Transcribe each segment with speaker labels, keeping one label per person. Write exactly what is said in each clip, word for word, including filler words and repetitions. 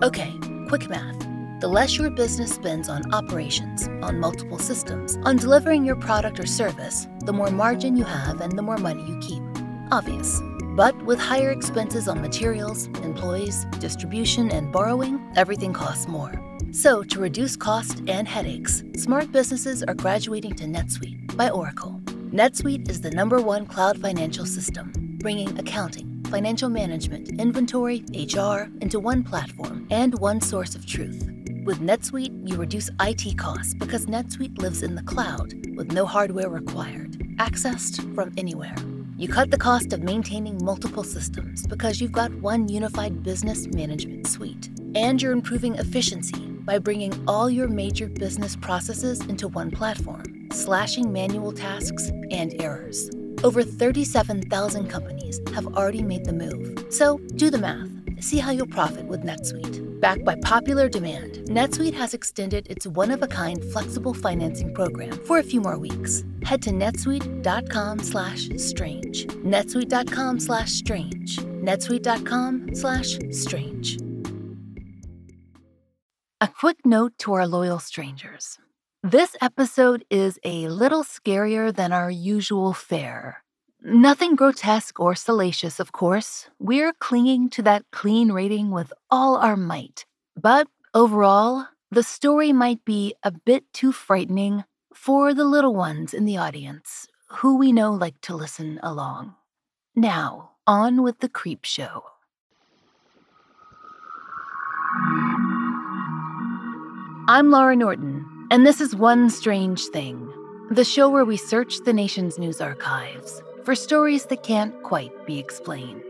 Speaker 1: Okay, quick math. The less your business spends on operations, on multiple systems, on delivering your product or service, the more margin you have and the more money you keep. Obvious. But with higher expenses on materials, employees, distribution, and borrowing, everything costs more. So to reduce cost and headaches, smart businesses are graduating to NetSuite by Oracle. NetSuite is the number one cloud financial system, bringing accounting, financial management, inventory, H R into one platform and one source of truth. With NetSuite, you reduce I T costs because NetSuite lives in the cloud with no hardware required, accessed from anywhere. You cut the cost of maintaining multiple systems because you've got one unified business management suite. And you're improving efficiency by bringing all your major business processes into one platform, slashing manual tasks and errors. Over thirty-seven thousand companies have already made the move. So do the math. See how you'll profit with NetSuite. Backed by popular demand, NetSuite has extended its one-of-a-kind flexible financing program for a few more weeks. Head to netsuite.com slash strange. netsuite.com slash strange. netsuite.com slash strange. A quick note to our loyal strangers. This episode is a little scarier than our usual fare. Nothing grotesque or salacious, of course. We're clinging to that clean rating with all our might. But overall, the story might be a bit too frightening for the little ones in the audience, who we know like to listen along. Now, on with the creep show. I'm Laura Norton, and this is One Strange Thing, the show where we search the nation's news archives for stories that can't quite be explained.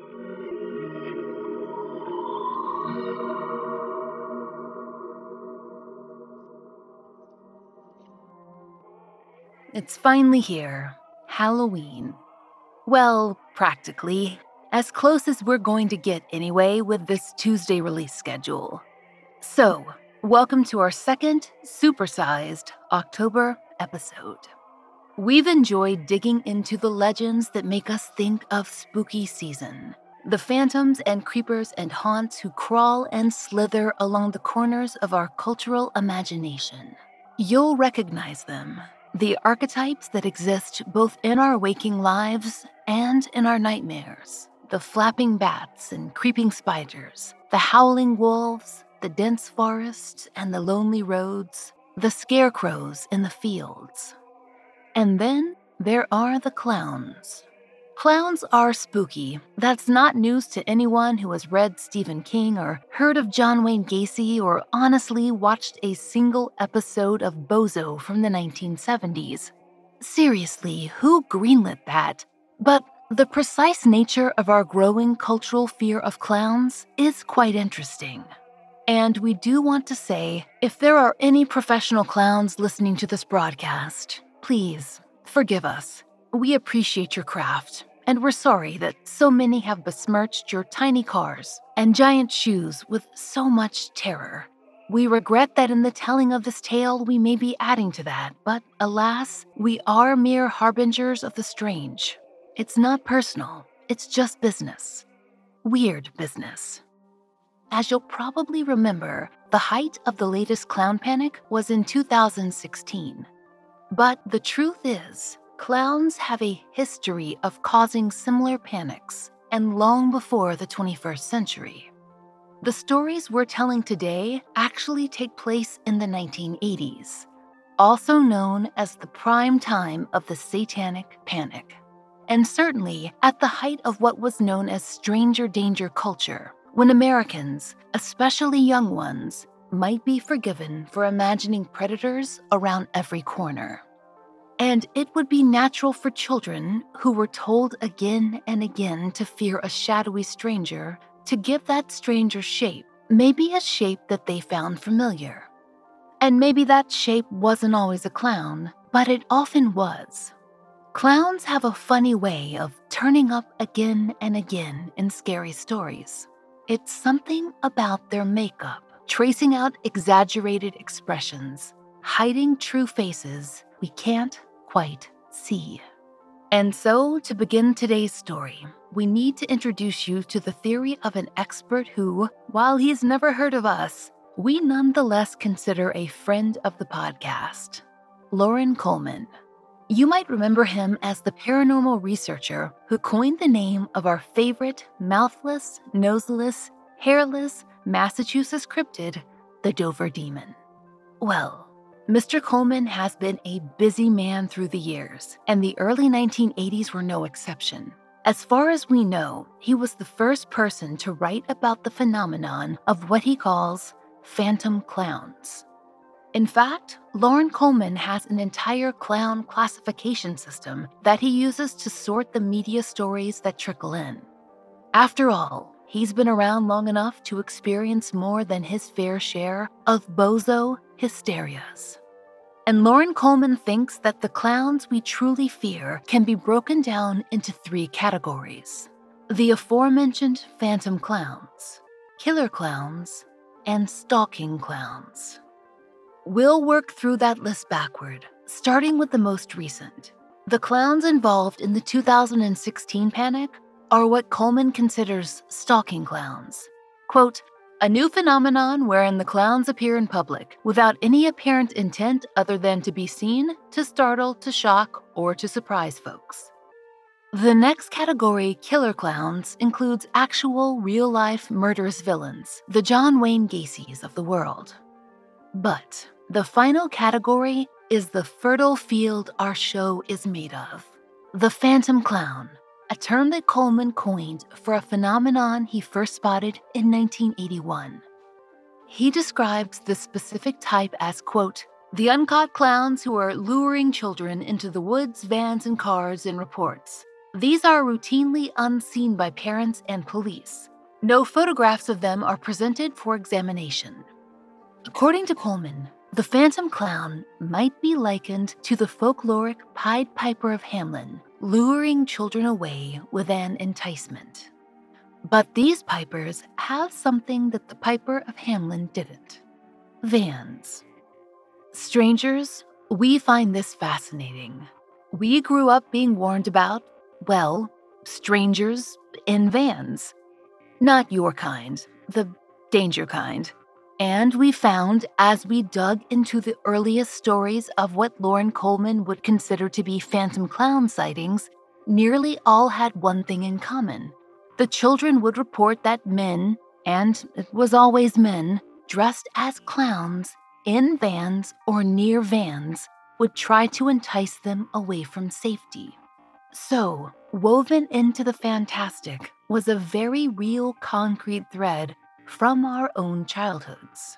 Speaker 1: It's finally here, Halloween. Well, practically, as close as we're going to get anyway with this Tuesday release schedule. So, welcome to our second supersized October episode. We've enjoyed digging into the legends that make us think of spooky season, the phantoms and creepers and haunts who crawl and slither along the corners of our cultural imagination. You'll recognize them, the archetypes that exist both in our waking lives and in our nightmares, the flapping bats and creeping spiders, the howling wolves, the dense forests and the lonely roads, the scarecrows in the fields. And then there are the clowns. Clowns are spooky. That's not news to anyone who has read Stephen King or heard of John Wayne Gacy or honestly watched a single episode of Bozo from the nineteen seventies. Seriously, who greenlit that? But the precise nature of our growing cultural fear of clowns is quite interesting. And we do want to say, if there are any professional clowns listening to this broadcast, please forgive us. We appreciate your craft, and we're sorry that so many have besmirched your tiny cars and giant shoes with so much terror. We regret that in the telling of this tale we may be adding to that, but alas, we are mere harbingers of the strange. It's not personal, it's just business. Weird business. As you'll probably remember, the height of the latest clown panic was in two thousand sixteen. But the truth is, clowns have a history of causing similar panics, and long before the twenty-first century. The stories we're telling today actually take place in the nineteen eighties, also known as the prime time of the Satanic Panic, and certainly at the height of what was known as stranger danger culture, when Americans, especially young ones, might be forgiven for imagining predators around every corner. And it would be natural for children who were told again and again to fear a shadowy stranger to give that stranger shape, maybe a shape that they found familiar. And maybe that shape wasn't always a clown, but it often was. Clowns have a funny way of turning up again and again in scary stories. It's something about their makeup, tracing out exaggerated expressions, hiding true faces we can't quite see. And so, to begin today's story, we need to introduce you to the theory of an expert who, while he's never heard of us, we nonetheless consider a friend of the podcast, Loren Coleman. You might remember him as the paranormal researcher who coined the name of our favorite mouthless, noseless, hairless Massachusetts cryptid, the Dover Demon. Well, Mister Coleman has been a busy man through the years, and the early nineteen eighties were no exception. As far as we know, he was the first person to write about the phenomenon of what he calls phantom clowns. In fact, Loren Coleman has an entire clown classification system that he uses to sort the media stories that trickle in. After all, he's been around long enough to experience more than his fair share of bozo hysterias. And Loren Coleman thinks that the clowns we truly fear can be broken down into three categories: the aforementioned phantom clowns, killer clowns, and stalking clowns. We'll work through that list backward, starting with the most recent. The clowns involved in the two thousand sixteen panic are what Coleman considers stalking clowns. Quote, a new phenomenon wherein the clowns appear in public without any apparent intent other than to be seen, to startle, to shock, or to surprise folks. The next category, killer clowns, includes actual, real-life murderous villains, the John Wayne Gacy's of the world. But the final category is the fertile field our show is made of, the phantom clown, a term that Coleman coined for a phenomenon he first spotted in nineteen eighty-one. He describes this specific type as, quote, the uncaught clowns who are luring children into the woods, vans, and cars in reports. These are routinely unseen by parents and police. No photographs of them are presented for examination. According to Coleman, the phantom clown might be likened to the folkloric Pied Piper of Hamelin, luring children away with an enticement. But these pipers have something that the Piper of Hamelin didn't: vans. Strangers, we find this fascinating. We grew up being warned about, well, strangers in vans. Not your kind, the danger kind. And we found, as we dug into the earliest stories of what Loren Coleman would consider to be phantom clown sightings, nearly all had one thing in common. The children would report that men, and it was always men, dressed as clowns, in vans or near vans, would try to entice them away from safety. So, woven into the fantastic was a very real concrete thread from our own childhoods.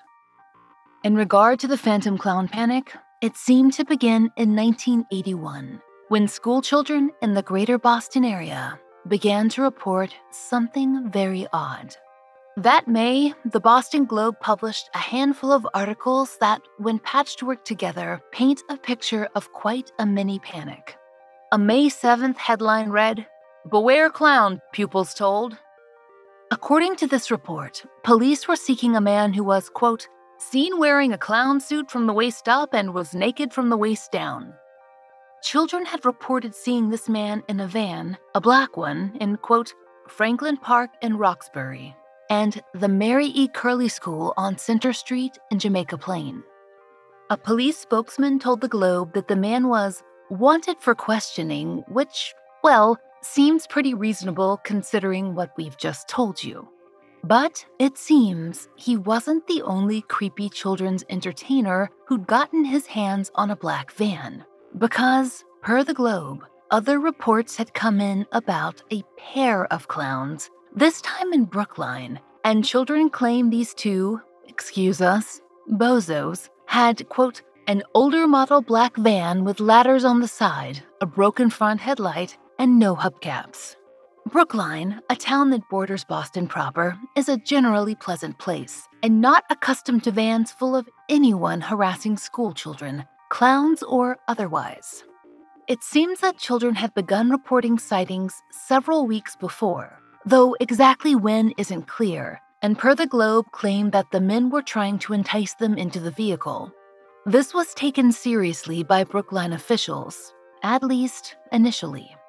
Speaker 1: In regard to the phantom clown panic, it seemed to begin in nineteen eighty-one, when schoolchildren in the greater Boston area began to report something very odd. That May, the Boston Globe published a handful of articles that, when patchworked together, paint a picture of quite a mini panic. A May seventh headline read, "Beware clown, pupils told." According to this report, police were seeking a man who was, quote, seen wearing a clown suit from the waist up and was naked from the waist down. Children had reported seeing this man in a van, a black one, in, quote, Franklin Park in Roxbury, and the Mary E. Curley School on Center Street in Jamaica Plain. A police spokesman told the Globe that the man was wanted for questioning, which, well, seems pretty reasonable considering what we've just told you. But it seems he wasn't the only creepy children's entertainer who'd gotten his hands on a black van, because, per the Globe, other reports had come in about a pair of clowns, this time in Brookline, and children claimed these two, excuse us, bozos, had, quote, an older model black van with ladders on the side, a broken front headlight, and no hubcaps. Brookline, a town that borders Boston proper, is a generally pleasant place, and not accustomed to vans full of anyone harassing schoolchildren, clowns or otherwise. It seems that children had begun reporting sightings several weeks before, though exactly when isn't clear, and per the Globe claimed that the men were trying to entice them into the vehicle. This was taken seriously by Brookline officials, at least initially.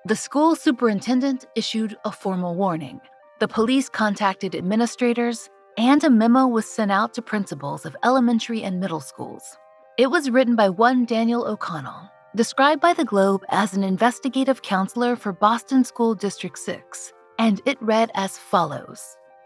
Speaker 1: The school superintendent issued a formal warning. The police contacted administrators, and a memo was sent out to principals of elementary and middle schools. It was written by one Daniel O'Connell, described by the Globe as an investigative counselor for Boston School District six, and it read as follows.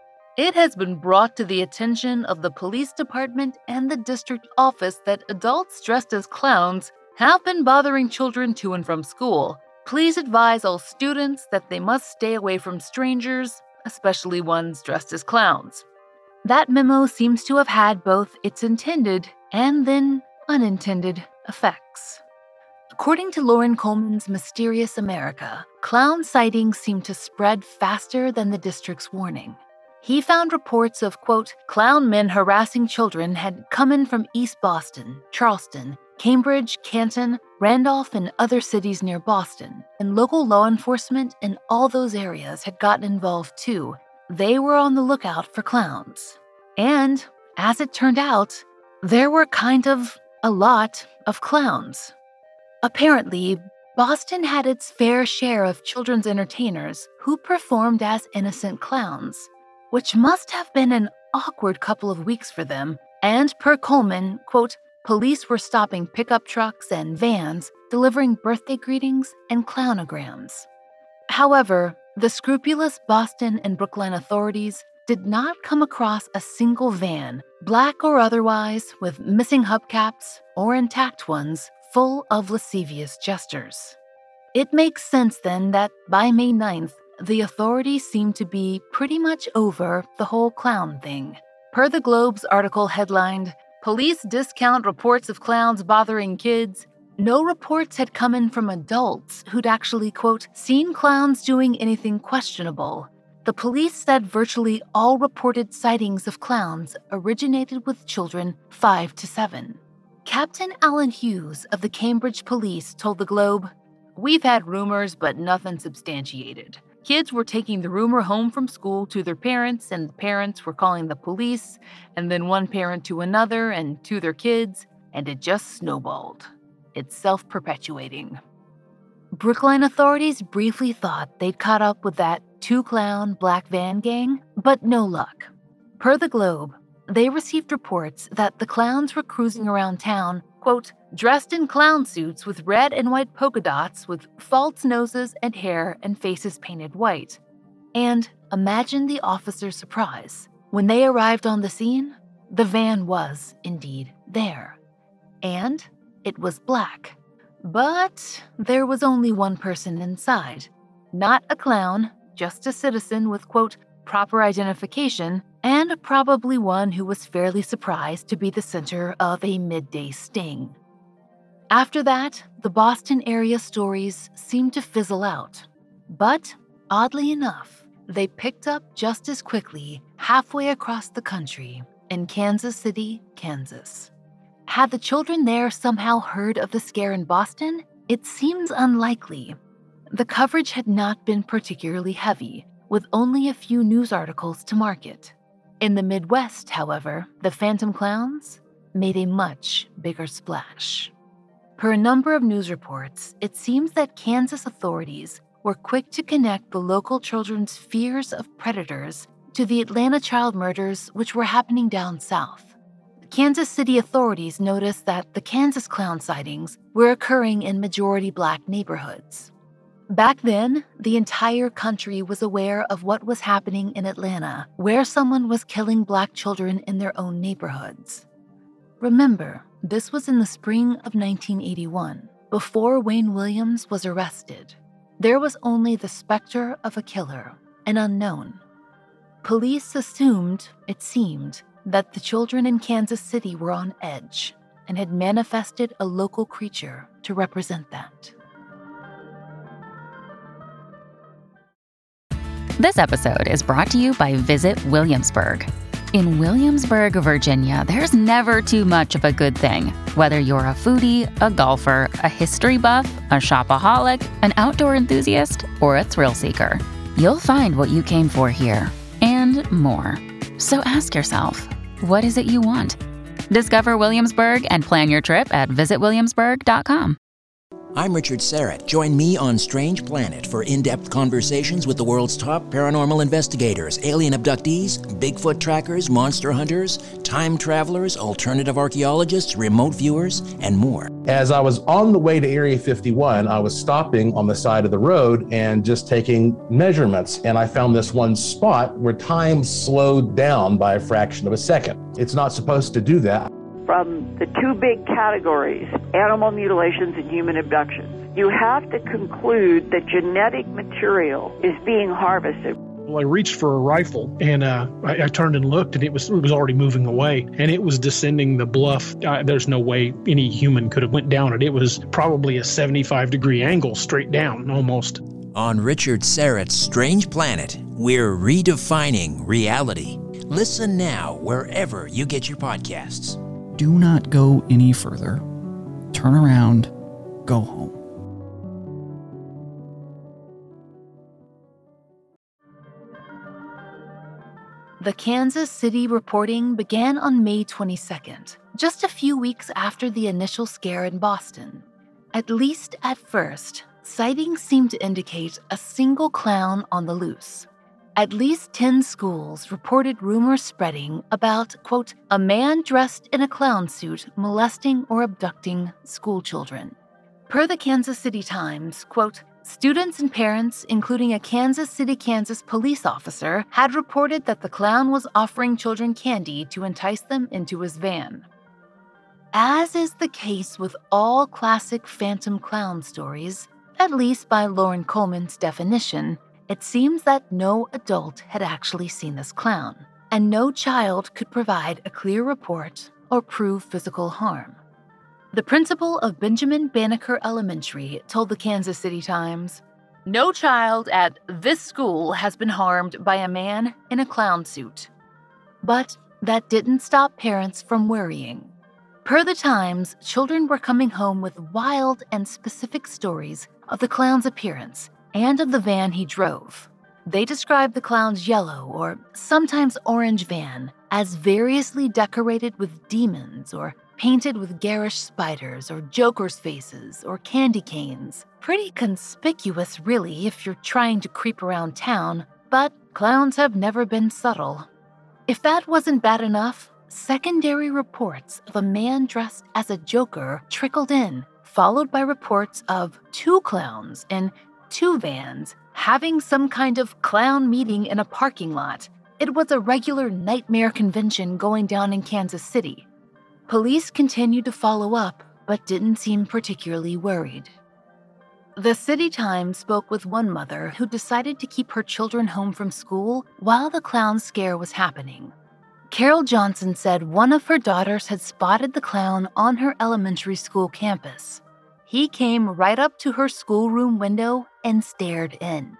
Speaker 1: It has been brought to the attention of the police department and the district office that adults dressed as clowns have been bothering children to and from school. Please advise all students that they must stay away from strangers, especially ones dressed as clowns. That memo seems to have had both its intended and then unintended effects. According to Loren Coleman's Mysterious America, clown sightings seem to spread faster than the district's warning. He found reports of, quote, clown men harassing children had come in from East Boston, Charleston, Cambridge, Canton, Randolph, and other cities near Boston, and local law enforcement in all those areas had gotten involved too. They were on the lookout for clowns. And, as it turned out, there were kind of a lot of clowns. Apparently, Boston had its fair share of children's entertainers who performed as innocent clowns, which must have been an awkward couple of weeks for them, and per Coleman, quote, police were stopping pickup trucks and vans, delivering birthday greetings and clownograms. However, the scrupulous Boston and Brookline authorities did not come across a single van, black or otherwise, with missing hubcaps or intact ones, full of lascivious jesters. It makes sense then that by May ninth, the authorities seemed to be pretty much over the whole clown thing. Per the Globe's article headlined, Police Discount Reports of Clowns Bothering Kids, no reports had come in from adults who'd actually, quote, seen clowns doing anything questionable. The police said virtually all reported sightings of clowns originated with children five to seven. Captain Alan Hughes of the Cambridge Police told the Globe, we've had rumors, but nothing substantiated. Kids were taking the rumor home from school to their parents, and the parents were calling the police, and then one parent to another and to their kids, and it just snowballed. It's self-perpetuating. Brookline authorities briefly thought they'd caught up with that two-clown black van gang, but no luck. Per the Globe, they received reports that the clowns were cruising around town, quote, dressed in clown suits with red and white polka dots with false noses and hair and faces painted white. And imagine the officers' surprise. When they arrived on the scene, the van was indeed there. And it was black. But there was only one person inside. Not a clown, just a citizen with, quote, proper identification, and probably one who was fairly surprised to be the center of a midday sting. After that, the Boston area stories seemed to fizzle out. But, oddly enough, they picked up just as quickly halfway across the country in Kansas City, Kansas. Had the children there somehow heard of the scare in Boston? It seems unlikely. The coverage had not been particularly heavy, with only a few news articles to market. In the Midwest, however, the Phantom Clowns made a much bigger splash. Per a number of news reports, it seems that Kansas authorities were quick to connect the local children's fears of predators to the Atlanta child murders which were happening down south. Kansas City authorities noticed that the Kansas clown sightings were occurring in majority black neighborhoods. Back then, the entire country was aware of what was happening in Atlanta, where someone was killing black children in their own neighborhoods. Remember, this was in the spring of nineteen eighty-one, before Wayne Williams was arrested. There was only the specter of a killer, an unknown. Police assumed, it seemed, that the children in Kansas City were on edge and had manifested a local creature to represent that.
Speaker 2: This episode is brought to you by Visit Williamsburg. In Williamsburg, Virginia, there's never too much of a good thing. Whether you're a foodie, a golfer, a history buff, a shopaholic, an outdoor enthusiast, or a thrill seeker, you'll find what you came for here and more. So ask yourself, what is it you want? Discover Williamsburg and plan your trip at visit williamsburg dot com.
Speaker 3: I'm Richard Serrett. Join me on Strange Planet for in-depth conversations with the world's top paranormal investigators, alien abductees, Bigfoot trackers, monster hunters, time travelers, alternative archaeologists, remote viewers, and more.
Speaker 4: As I was on the way to Area fifty-one, I was stopping on the side of the road and just taking measurements, and I found this one spot where time slowed down by a fraction of a second. It's not supposed to do that.
Speaker 5: From the two big categories, animal mutilations and human abductions, you have to conclude that genetic material is being harvested.
Speaker 6: Well, I reached for a rifle, and uh, I, I turned and looked, and it was it was already moving away, and it was descending the bluff. Uh, there's no way any human could have went down it. It was probably a seventy-five degree angle straight down, almost.
Speaker 3: On Richard Serrett's Strange Planet, we're redefining reality. Listen now wherever you get your podcasts.
Speaker 7: Do not go any further. Turn around, go home.
Speaker 1: The Kansas City reporting began on May twenty-second, just a few weeks after the initial scare in Boston. At least at first, sightings seemed to indicate a single clown on the loose. At least ten schools reported rumors spreading about, quote, a man dressed in a clown suit molesting or abducting school children. Per the Kansas City Times, quote, students and parents, including a Kansas City, Kansas police officer, had reported that the clown was offering children candy to entice them into his van. As is the case with all classic phantom clown stories, at least by Lauren Coleman's definition, it seems that no adult had actually seen this clown, and no child could provide a clear report or prove physical harm. The principal of Benjamin Banneker Elementary told the Kansas City Times, "No child at this school has been harmed by a man in a clown suit." But that didn't stop parents from worrying. Per the Times, children were coming home with wild and specific stories of the clown's appearance and of the van he drove. They described the clown's yellow or sometimes orange van as variously decorated with demons or painted with garish spiders or jokers' faces or candy canes. Pretty conspicuous, really, if you're trying to creep around town, but clowns have never been subtle. If that wasn't bad enough, secondary reports of a man dressed as a joker trickled in, followed by reports of two clowns in two vans having some kind of clown meeting in a parking lot. It was a regular nightmare convention going down in Kansas City. Police continued to follow up, but didn't seem particularly worried. The City Times spoke with one mother who decided to keep her children home from school while the clown scare was happening. Carol Johnson said one of her daughters had spotted the clown on her elementary school campus. He came right up to her schoolroom window and stared in.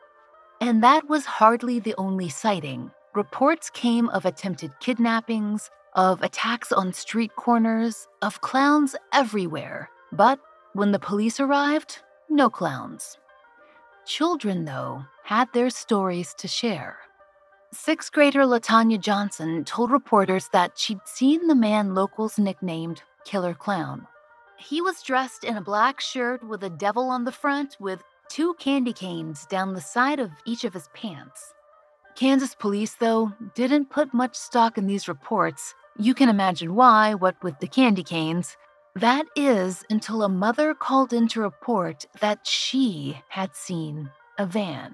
Speaker 1: And that was hardly the only sighting. Reports came of attempted kidnappings, of attacks on street corners, of clowns everywhere. But when the police arrived, no clowns. Children, though, had their stories to share. Sixth grader LaTanya Johnson told reporters that she'd seen the man locals nicknamed Killer Clown. He was dressed in a black shirt with a devil on the front with two candy canes down the side of each of his pants. Kansas police, though, didn't put much stock in these reports. You can imagine why, what with the candy canes. That is until a mother called in to report that she had seen a van.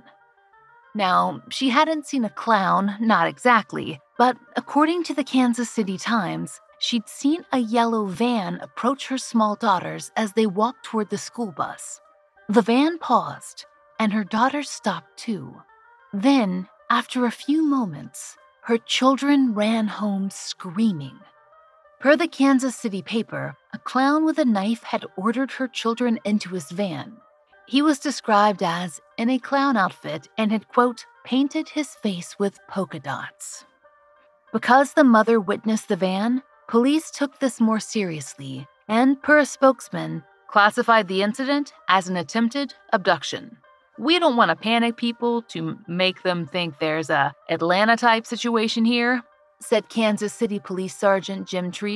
Speaker 1: Now, she hadn't seen a clown, not exactly, but according to the Kansas City Times, she'd seen a yellow van approach her small daughters as they walked toward the school bus. The van paused, and her daughters stopped too. Then, after a few moments, her children ran home screaming. Per the Kansas City paper, a clown with a knife had ordered her children into his van. He was described as in a clown outfit and had, quote, painted his face with polka dots. Because the mother witnessed the van, police took this more seriously and, per a spokesman, classified the incident as an attempted abduction. We don't want to panic people to make them think there's a Atlanta-type situation here, said Kansas City Police Sergeant Jim Treese.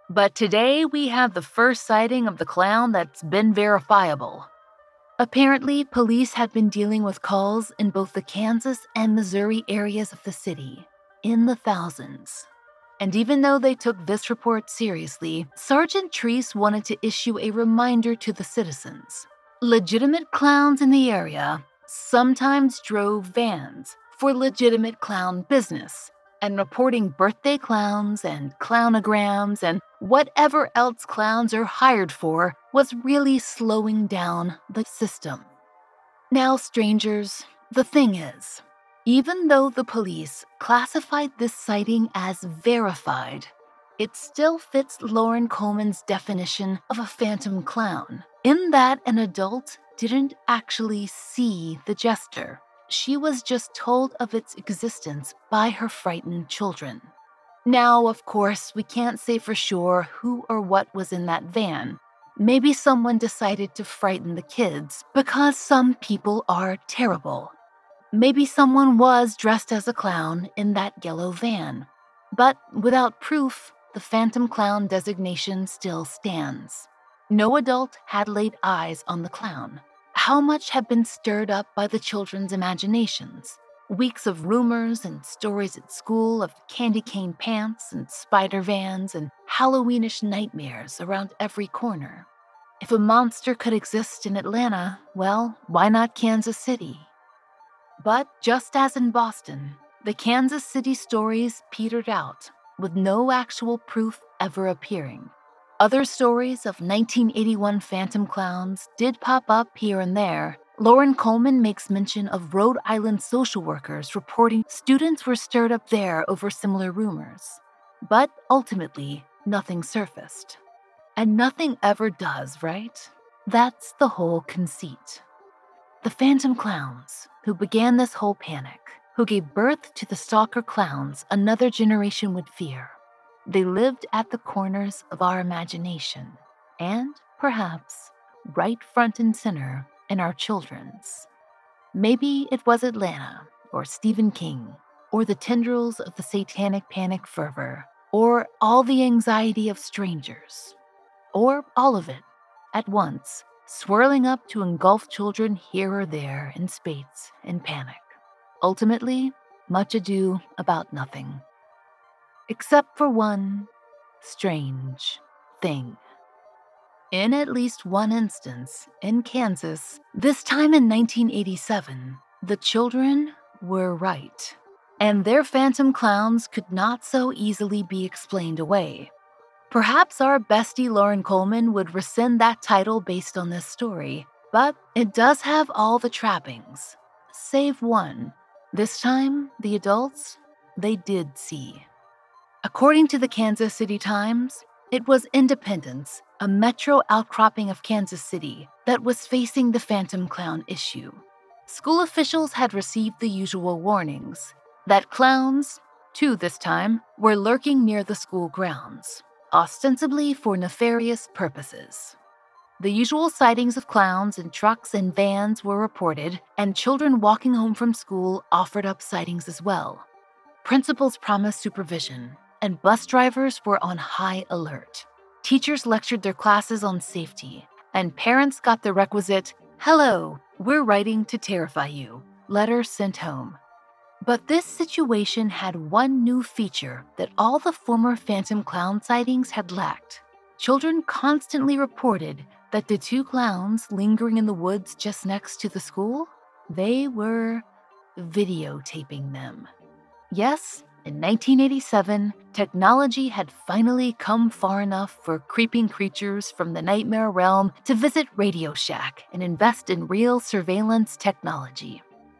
Speaker 1: But today we have the first sighting of the clown that's been verifiable. Apparently, police had been dealing with calls in both the Kansas and Missouri areas of the city, in the thousands. And even though they took this report seriously, Sergeant Treese wanted to issue a reminder to the citizens. Legitimate clowns in the area sometimes drove vans for legitimate clown business, and reporting birthday clowns and clownograms and whatever else clowns are hired for was really slowing down the system. Now, strangers, the thing is, even though the police classified this sighting as verified, it still fits Lauren Coleman's definition of a phantom clown, in that an adult didn't actually see the jester. She was just told of its existence by her frightened children. Now, of course, we can't say for sure who or what was in that van. Maybe someone decided to frighten the kids because some people are terrible. Maybe someone was dressed as a clown in that yellow van. But without proof, the phantom clown designation still stands. No adult had laid eyes on the clown. How much had been stirred up by the children's imaginations? Weeks of rumors and stories at school of candy cane pants and spider vans and Halloweenish nightmares around every corner. If a monster could exist in Atlanta, well, why not Kansas City? But just as in Boston, the Kansas City stories petered out, with no actual proof ever appearing. Other stories of nineteen eighty-one phantom clowns did pop up here and there. Lauren Coleman makes mention of Rhode Island social workers reporting students were stirred up there over similar rumors. But ultimately, nothing surfaced. And nothing ever does, right? That's the whole conceit. The phantom clowns, who began this whole panic, who gave birth to the stalker clowns another generation would fear. They lived at the corners of our imagination, and, perhaps, right front and center in our children's. Maybe it was Atlanta, or Stephen King, or the tendrils of the satanic panic fervor, or all the anxiety of strangers, or all of it, at once, swirling up to engulf children here or there in spades and panic. Ultimately, much ado about nothing. Except for one strange thing. In at least one instance, in Kansas, this time in nineteen eighty-seven, the children were right. And their phantom clowns could not so easily be explained away. Perhaps our bestie Lauren Coleman would rescind that title based on this story, but it does have all the trappings. Save one. This time, the adults, they did see. According to the Kansas City Times, it was Independence, a metro outcropping of Kansas City, that was facing the phantom clown issue. School officials had received the usual warnings that clowns, two this time, were lurking near the school grounds, ostensibly for nefarious purposes. The usual sightings of clowns in trucks and vans were reported, and children walking home from school offered up sightings as well. Principals promised supervision, and bus drivers were on high alert. Teachers lectured their classes on safety, and parents got the requisite, "Hello, we're writing to terrify you," letter sent home. But this situation had one new feature that all the former phantom clown sightings had lacked. Children constantly reported that the two clowns lingering in the woods just next to the school, they were videotaping them. Yes, in nineteen eighty-seven, technology had finally come far enough for creeping creatures from the nightmare realm to visit Radio Shack and invest in real surveillance technology.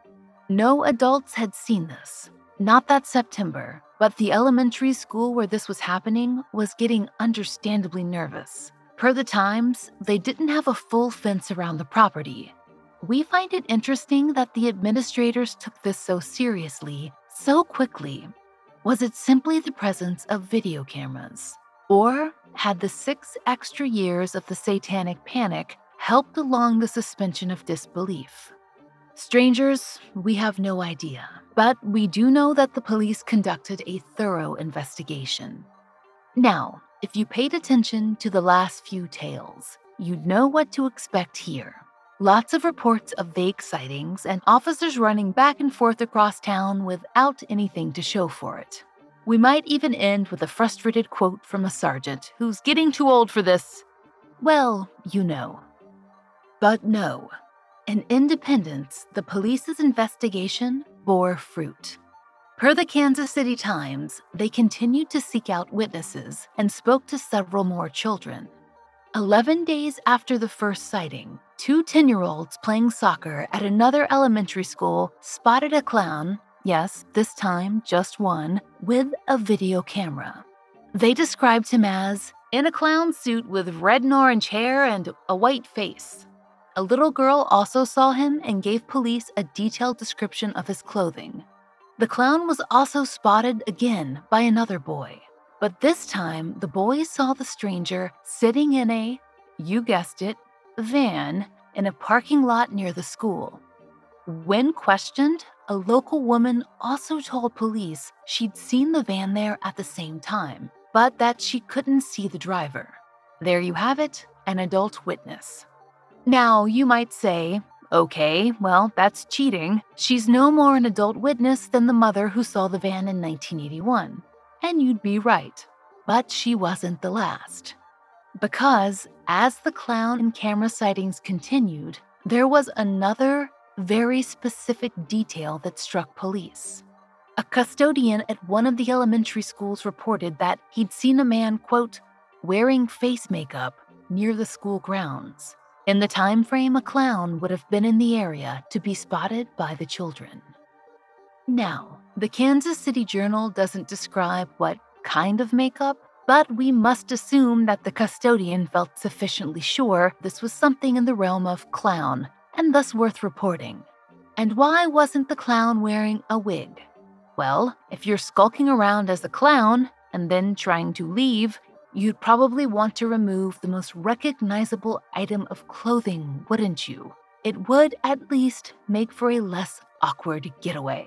Speaker 1: No adults had seen this, not that September, but the elementary school where this was happening was getting understandably nervous. Per the Times, they didn't have a full fence around the property. We find it interesting that the administrators took this so seriously, so quickly. Was it simply the presence of video cameras? Or had the six extra years of the satanic panic helped along the suspension of disbelief? Strangers, we have no idea, but we do know that the police conducted a thorough investigation. Now, if you paid attention to the last few tales, you'd know what to expect here. Lots of reports of vague sightings and officers running back and forth across town without anything to show for it. We might even end with a frustrated quote from a sergeant who's getting too old for this. Well, you know. But no. In Independence, the police's investigation bore fruit. Per the Kansas City Times, they continued to seek out witnesses and spoke to several more children. Eleven days after the first sighting, two ten-year-olds playing soccer at another elementary school spotted a clown, yes, this time just one, with a video camera. They described him as in a clown suit with red and orange hair and a white face. A little girl also saw him and gave police a detailed description of his clothing. The clown was also spotted again by another boy. But this time, the boys saw the stranger sitting in a, you guessed it, van in a parking lot near the school. When questioned, a local woman also told police she'd seen the van there at the same time, but that she couldn't see the driver. There you have it, an adult witness. Now, you might say, okay, well, that's cheating. She's no more an adult witness than the mother who saw the van in nineteen eighty-one. And you'd be right. But she wasn't the last. Because as the clown and camera sightings continued, there was another very specific detail that struck police. A custodian at one of the elementary schools reported that he'd seen a man, quote, wearing face makeup near the school grounds. In the time frame, a clown would have been in the area to be spotted by the children. Now, the Kansas City Journal doesn't describe what kind of makeup, but we must assume that the custodian felt sufficiently sure this was something in the realm of clown, and thus worth reporting. And why wasn't the clown wearing a wig? Well, if you're skulking around as a clown and then trying to leave, you'd probably want to remove the most recognizable item of clothing, wouldn't you? It would at least make for a less awkward getaway.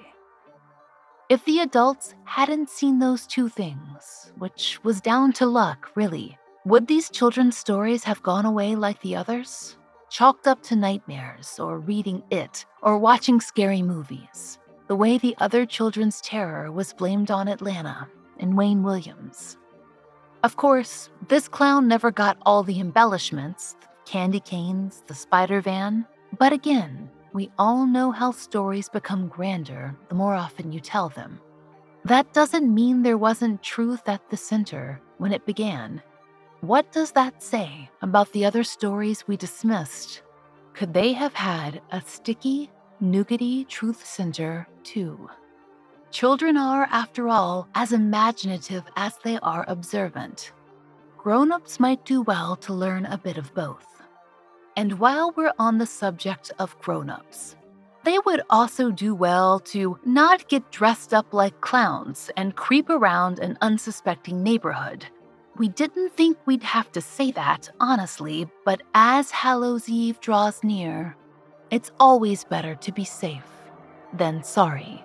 Speaker 1: If the adults hadn't seen those two things, which was down to luck, really, would these children's stories have gone away like the others? Chalked up to nightmares, or reading It, or watching scary movies, the way the other children's terror was blamed on Atlanta and Wayne Williams. Of course, this clown never got all the embellishments, the candy canes, the spider van, but again, we all know how stories become grander the more often you tell them. That doesn't mean there wasn't truth at the center when it began. What does that say about the other stories we dismissed? Could they have had a sticky, nougaty truth center too? Children are, after all, as imaginative as they are observant. Grown-ups might do well to learn a bit of both. And while we're on the subject of grown-ups, they would also do well to not get dressed up like clowns and creep around an unsuspecting neighborhood. We didn't think we'd have to say that, honestly, but as Hallows Eve draws near, it's always better to be safe than sorry.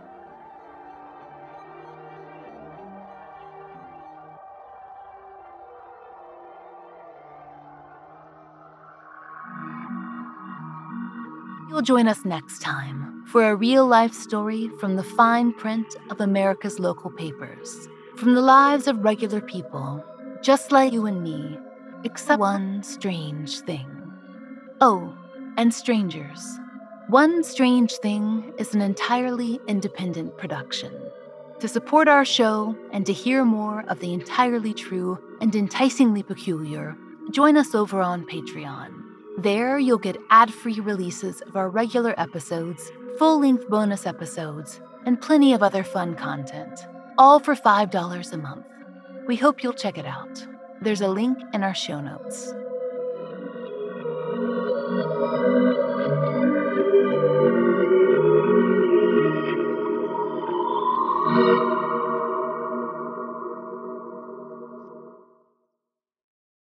Speaker 1: You'll join us next time for a real-life story from the fine print of America's local papers, from the lives of regular people, just like you and me, except one strange thing. Oh, and strangers. One Strange Thing is an entirely independent production. To support our show and to hear more of the entirely true and enticingly peculiar, join us over on Patreon. There, you'll get ad-free releases of our regular episodes, full-length bonus episodes, and plenty of other fun content, all for five dollars a month. We hope you'll check it out. There's a link in our show notes.